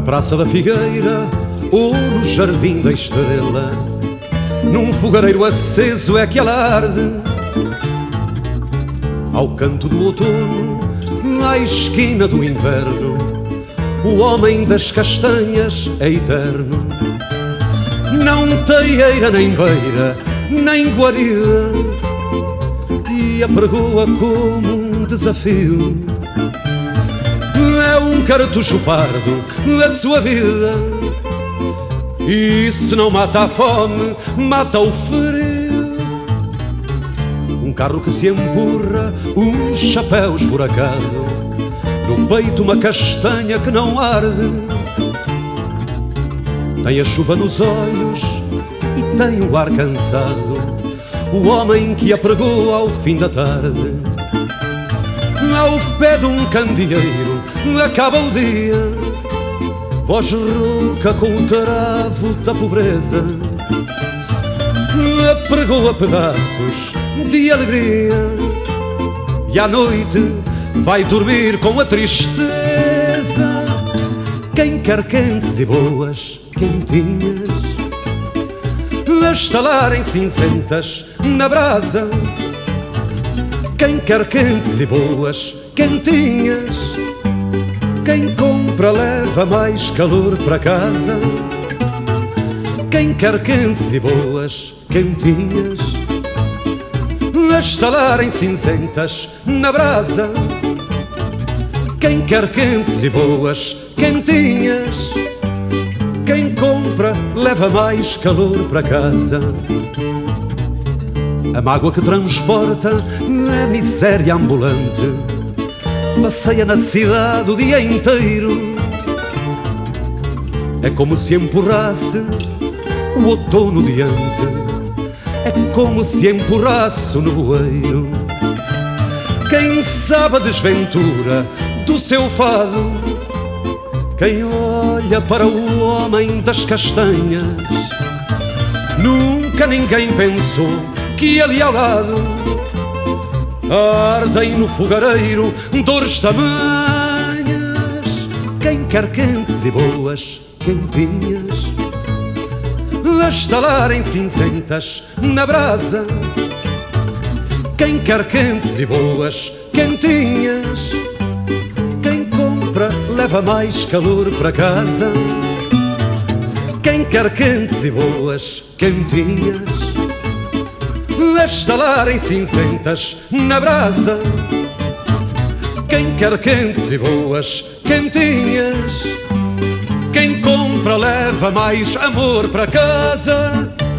Na Praça da Figueira ou no Jardim da Estrela, num fogareiro aceso é que ela arde. Ao canto do outono, à esquina do inverno, o homem das castanhas é eterno. Não tem eira nem beira, nem guarida, e apregoa como um desafio. É um cartucho pardo a sua vida, e se não mata a fome, mata o frio. Um carro que se empurra, um chapéu esburacado, no peito uma castanha que não arde. Tem a chuva nos olhos e tem o ar cansado, o homem que apregou ao fim da tarde. Ao pé de um candeeiro acaba o dia, voz rouca com o travo da pobreza, apregou a pedaços de alegria, e à noite vai dormir com a tristeza. Quem quer quentes e boas quentinhas a estalarem cinzentas na brasa, quem quer quentes e boas quentinhas, quem compra leva mais calor para casa. Quem quer quentes e boas quentinhas a estalarem cinzentas na brasa, quem quer quentes e boas quentinhas, quem compra leva mais calor para casa. A mágoa que transporta é miséria ambulante, passeia na cidade o dia inteiro. É como se empurrasse o outono diante, é como se empurrasse o nevoeiro. Quem sabe a desventura do seu fado, quem olha para o homem das castanhas, nunca ninguém pensou que ali ao lado ardem no fogareiro dores tamanhas. Quem quer quentes e boas quentinhas a estalarem cinzentas na brasa, quem quer quentes e boas quentinhas, quem compra leva mais calor para casa. Quem quer quentes e boas quentinhas a estalarem cinzentas na brasa, quem quer quentes e boas quentinhas, quem compra leva mais amor para casa.